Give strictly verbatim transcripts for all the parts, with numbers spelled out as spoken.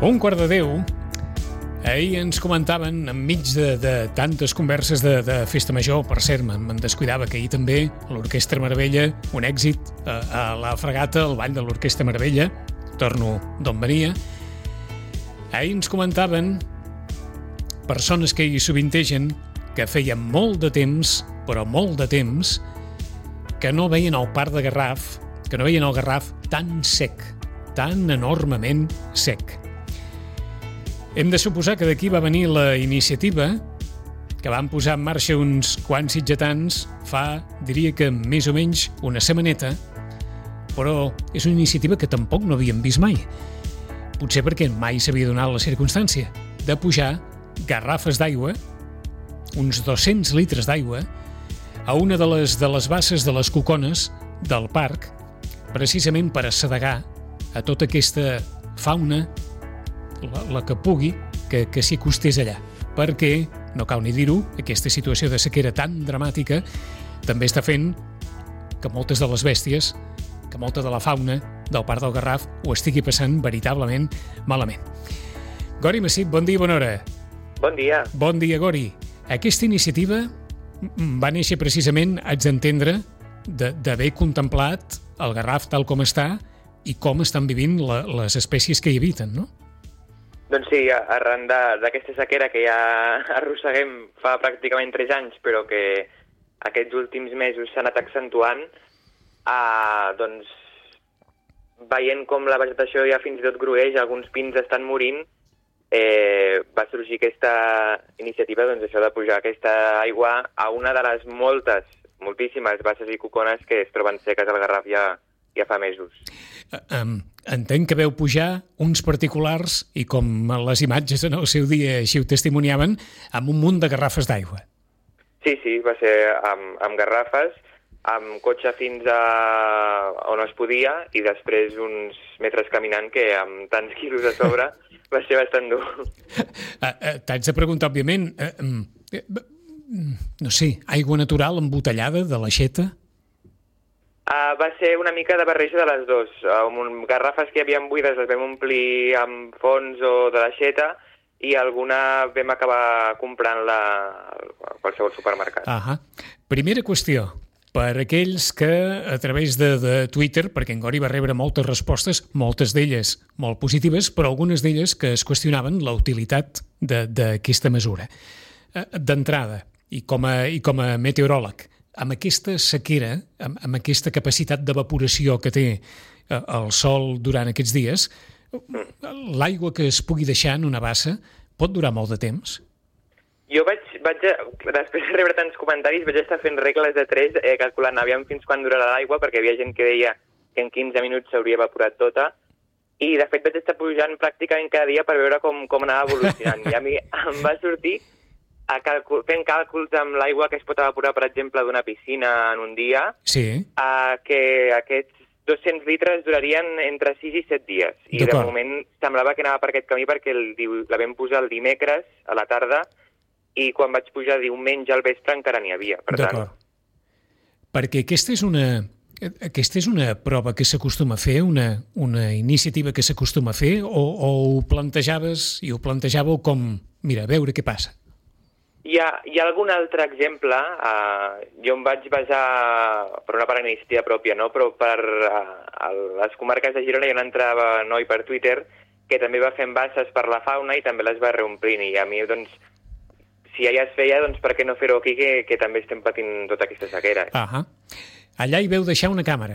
Un quart de deu. Ahir ens comentaven, enmig de, de tantes converses de, de festa major, per cert, me'n descuidava que ahir també l'Orquestra Meravella, un èxit a, a la fregata, el ball de l'Orquestra Meravella, torno d'on venia. Ahir ens comentaven persones que hi sovintegen que feia molt de temps, però molt de temps, que no veien el Parc de Garraf, que no veien el Garraf tan sec, tan enormement sec. Hem de suposar que d'aquí va venir la iniciativa que van posar en marxa uns quants sitgetans fa, diria que més o menys una setmaneta, però és una iniciativa que tampoc no havíem vist mai. Potser perquè mai s'havia donat la circumstància de pujar garrafes d'aigua, uns dos-cents litres d'aigua, a una de les, de les basses de les cocones del parc, precisament per assedegar a tota aquesta fauna, la, la que pugui, que, que s'hi acostés allà. Perquè, no cal ni dir-ho, aquesta situació de sequera tan dramàtica també està fent que moltes de les bèsties, que molta de la fauna del Parc del Garraf ho estigui passant veritablement malament. Gori Massip, bon dia i bona hora. Bon dia. Bon dia, Gori. Aquesta iniciativa va néixer precisament, haig d'entendre, d'haver contemplat el Garraf tal com està i com estan vivint la, les espècies que hi habiten, no? Doncs sí, arran d'aquesta sequera que ja arrosseguem fa pràcticament tres anys, però que aquests últims mesos s'ha anat accentuant, eh, doncs veient com la vegetació ja fins i tot grueix, alguns pins estan morint, eh, va sorgir aquesta iniciativa, doncs això de pujar aquesta aigua a una de les moltes, moltíssimes basses i cocones que es troben seques al Garraf ja, ja fa mesos. Um, entenc que veu pujar uns particulars i com les imatges en el seu dia així ho testimoniaven, amb un munt de garrafes d'aigua. Sí, sí, va ser amb, amb garrafes, amb cotxe fins a on es podia i després uns metres caminant que amb tants quilos a sobre va ser bastant dur. Uh, uh, T'haig de preguntar, òbviament, uh, uh, no sé, aigua natural embotellada de l'aixeta? Uh, va ser una mica de barreja de les dues. Uh, amb garrafes que hi havia buides les vam omplir amb fons o de l'aixeta i alguna vam acabar comprant-la a qualsevol supermercat. Ahà. Primera qüestió, per aquells que a través de, de Twitter, perquè en Gori va rebre moltes respostes, moltes d'elles molt positives, però algunes d'elles que es qüestionaven la utilitat d'aquesta mesura. Uh, D'entrada, i com a, i com a meteoròleg, amb aquesta sequera, amb, amb aquesta capacitat d'evaporació que té eh, el sol durant aquests dies, l'aigua que es pugui deixar en una bassa pot durar molt de temps? Jo vaig, vaig després de rebre tants comentaris, vaig estar fent regles de tres, eh, calculant aviam fins quan durarà l'aigua, perquè hi havia gent que deia que en quinze minuts s'hauria evaporat tota, i de fet vaig estar pujant pràcticament cada dia per veure com, com anava evolucionant. I a mi em va sortir a calcul fent càlculs amb l'aigua que es pot evaporar, per exemple, d'una piscina en un dia, sí. uh, que aquests dos-cents litres durarien entre sis i set dies. I de moment semblava que anava per aquest camí perquè el, la vam posar el dimecres a la tarda i quan vaig pujar diumenge al vespre encara n'hi havia. Per tant... Perquè aquesta és una... Aquesta és una prova que s'acostuma a fer, una, una iniciativa que s'acostuma a fer, o, o ho plantejaves i ho plantejàveu com, mira, a veure què passa? Hi ha, hi ha algun altre exemple, uh, jo em vaig basar per una part en iniciativa pròpia, no? Però per uh, les comarques de Girona hi ha un altre noi per Twitter que també va fent basses per la fauna i també les va reomplint, i a mi, doncs, si ja es feia, doncs per què no fer-ho aquí, que, que també estem patint tota aquesta sequera. Ahà. Allà hi veu deixar una càmera.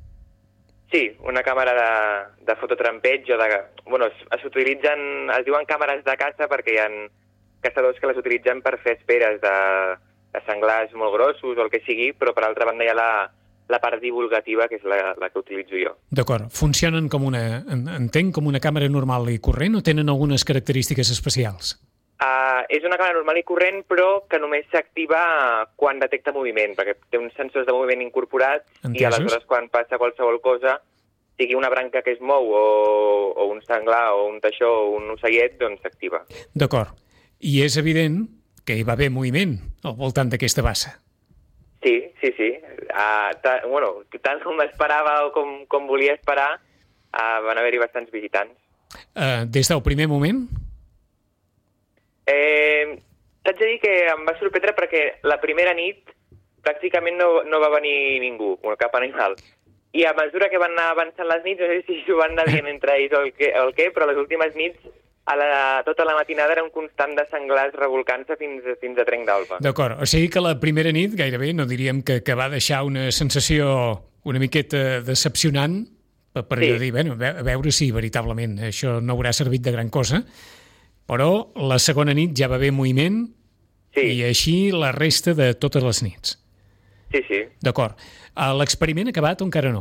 Sí, una càmera de, de fototrampeig o de... Bueno, s'utilitzen, es diuen càmeres de caça perquè hi ha caçadors que les utilitzen per fer esperes de, de senglars molt grossos o el que sigui, però per altra banda hi ha la, la part divulgativa, que és la, la que utilitzo jo. D'acord. Funcionen com una, entenc, com una càmera normal i corrent o tenen algunes característiques especials? Uh, és una càmera normal i corrent, però que només s'activa quan detecta moviment, perquè té uns sensors de moviment incorporats. Entesos. I aleshores quan passa qualsevol cosa, sigui una branca que es mou o, o un senglar o un teixó o un ocellet, doncs s'activa. D'acord. I és evident que hi va haver moviment al voltant d'aquesta bassa. Sí, sí, sí. Uh, ta, bueno, tant com esperava o com, com volia esperar, uh, van haver-hi bastants visitants. Uh, des del primer moment? Eh, T'haig de dir que em va sorprendre perquè la primera nit pràcticament no, no va venir ningú, cap animal. I a mesura que van anar avançant les nits, no sé si s'ho van anar dient entre ells o el què, el què però les últimes nits, a la, tota la matinada era un constant de senglars revolcant-se fins, fins a trenc d'alba. D'acord, o sigui que la primera nit gairebé no diríem que, que va deixar una sensació una miqueta decepcionant per, per sí. dir, bueno, a veure si veritablement això no haurà servit de gran cosa, però la segona nit ja va haver moviment sí. i així la resta de totes les nits. Sí, sí. D'acord. L'experiment ha acabat o encara no?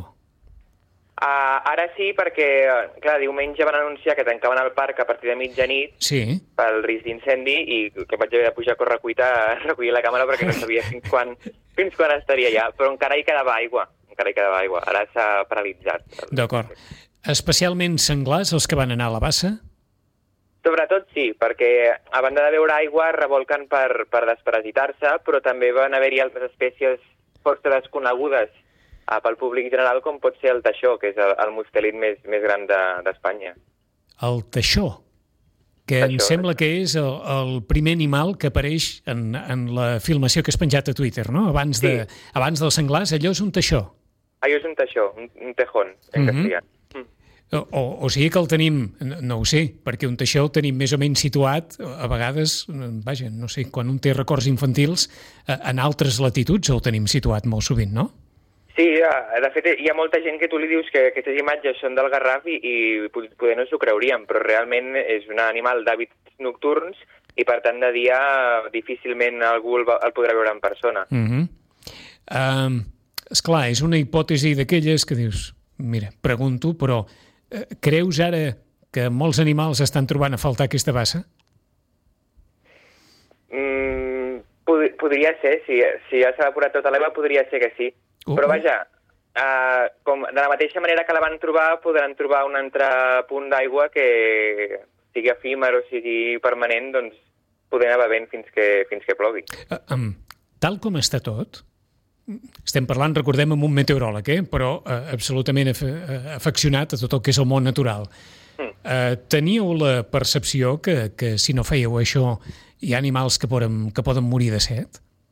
Uh, ara sí, perquè, clar, diumenge van anunciar que tancaven el parc a partir de mitjanit sí. pel risc d'incendi i que vaig haver de pujar a correcuita a recollir la càmera perquè no sabia fins quan, fins quan estaria ja. Però encara hi quedava aigua. Encara hi quedava aigua. Ara s'ha paralitzat. D'acord. Especialment senglars els que van anar a la bassa? Sobretot sí, perquè a banda de beure aigua revolquen per, per desparasitar-se, però també van haver-hi altres espècies força desconegudes eh, pel públic general, com pot ser el teixó, que és el, el mustelid més, més gran d'Espanya. De, el teixó, que teixó, em sembla que és el, el primer animal que apareix en, en la filmació que has penjat a Twitter, no? Abans, sí. de, abans dels senglars, allò és un teixó. Allò és un teixó, un, un tejón, en mm-hmm. castellà. O, o, o sigui que el tenim, no, no ho sé, perquè un teixó el tenim més o menys situat, a vegades, vaja, no sé, quan un té records infantils, en altres latituds el tenim situat molt sovint, no? Sí, de fet, hi ha molta gent que tu li dius que aquestes imatges són del Garraf i, i poder no s'ho creuríem, però realment és un animal d'hàbits nocturns i, per tant, de dia difícilment algú el, el podrà veure en persona. Mm-hmm. uh, esclar, és una hipòtesi d'aquelles que dius, mira, pregunto, però creus ara que molts animals estan trobant a faltar aquesta bassa? Mm, pod podria ser, si, si ja s'ha evaporat tota l'aigua, podria ser que sí. Uh -huh. Però vaja, uh, com, de la mateixa manera que la van trobar, podran trobar un altre punt d'aigua que sigui efímer o sigui permanent, doncs poder anar bevent fins que, fins que plogui. Uh, um, tal com està tot, estem parlant, recordem, amb un meteoròleg, eh? però eh, absolutament af afeccionat a tot el que és el món natural. Mm. Eh, teníeu la percepció que, que si no fèieu això hi ha animals que poden, que poden morir de set?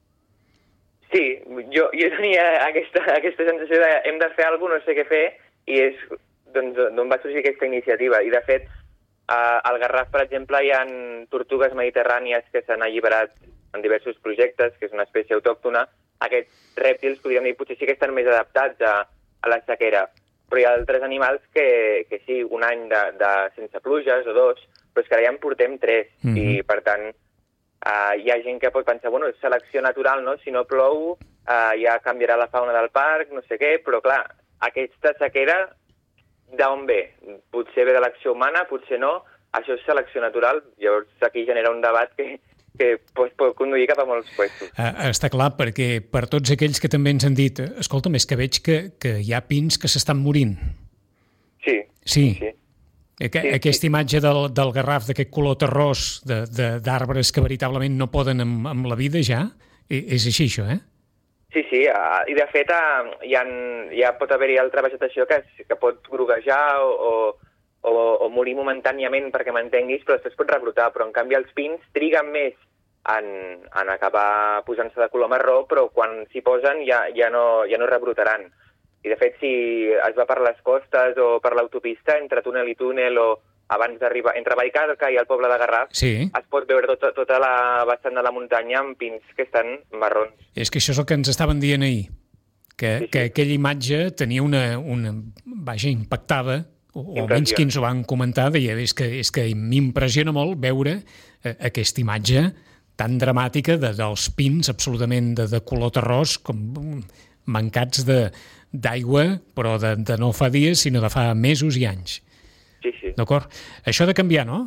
Sí, jo, jo tenia aquesta, aquesta sensació de hem de fer alguna cosa, no sé què fer, i és doncs, d'on va sorgir aquesta iniciativa. I, de fet, eh, al Garraf, per exemple, hi ha tortugues mediterrànies que s'han alliberat en diversos projectes, que és una espècie autòctona. Aquests rèptils, podríem dir, potser sí que estan més adaptats a, a la sequera, però hi ha altres animals que, que sí, un any de, de sense pluges o dos, però és que ara ja en portem tres, mm-hmm. i per tant uh, hi ha gent que pot pensar, bueno, és selecció natural, no? Si no plou, uh, ja canviarà la fauna del parc, no sé què, però clar, aquesta sequera d'on ve? Potser ve de l'acció humana, potser no, això és selecció natural, llavors aquí genera un debat que que pot, pot conduir cap a molts puestos. Uh, està clar, perquè per tots aquells que també ens han dit, escolta, més que veig que, que hi ha pins que s'estan morint. Sí. Sí. sí. Aqu sí aquesta sí. imatge del, del Garraf, d'aquest color terrós, d'arbres que veritablement no poden amb, amb la vida ja, és així això, eh? Sí, sí, uh, i de fet uh, hi ha, ja pot haver-hi altra vegetació que, que pot groguejar o, o, o morir momentàniament perquè m'entenguis, però després pot rebrotar. Però en canvi els pins triguen més en, en acabar posant-se de color marró, però quan s'hi posen ja, ja, no, ja no rebrotaran. I de fet, si es va per les costes o per l'autopista, entre túnel i túnel o abans d'arribar, entre Vallcarca i el poble de Garraf, sí. es pot veure tota, tota la vessant de la muntanya amb pins que estan marrons. És que això és el que ens estaven dient ahir, que, sí, sí. que aquella imatge tenia una, una vaja, impactava, o, o almenys qui ens ho van comentar, deia, és que, és que m'impressiona molt veure eh, aquesta imatge tan dramàtica de, dels pins absolutament de, de color terrós, com mancats d'aigua, però de, de no fa dies, sinó de fa mesos i anys. Sí, sí. D'acord? Això ha de canviar, no?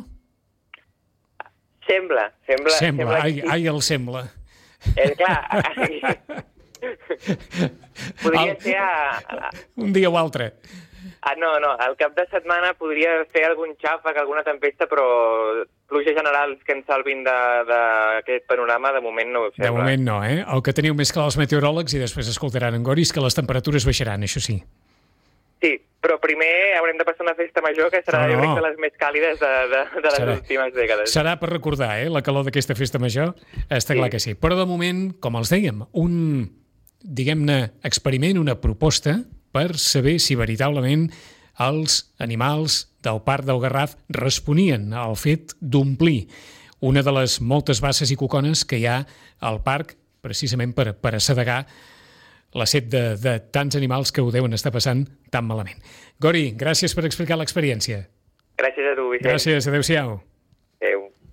Sembla, sembla. Sembla, sembla ai, ai, el sembla. És clar. Podria el, ser a, a... un dia o altre. Ah, no, no, al cap de setmana podria fer algun xàfec, alguna tempesta, però pluges generals que ens salvin d'aquest panorama, de moment no ho sembla. De moment no, eh? El que teniu més clar els meteoròlegs, i després escoltaran en Goris, que les temperatures baixaran, això sí. Sí, Però primer haurem de passar una festa major que serà, no, no. jo crec, de les més càlides de, de, de les serà, últimes dècades. Serà per recordar, eh, la calor d'aquesta festa major, està sí. clar que sí. Però de moment, com els dèiem, un, diguem-ne, experiment, una proposta per saber si veritablement els animals del Parc del Garraf responien al fet d'omplir una de les moltes basses i cocones que hi ha al parc, precisament per, per assedegar la set de, de tants animals que ho deuen estar passant tan malament. Gori, gràcies per explicar l'experiència. Gràcies a tu, Vicent. Gràcies, adeu-siau.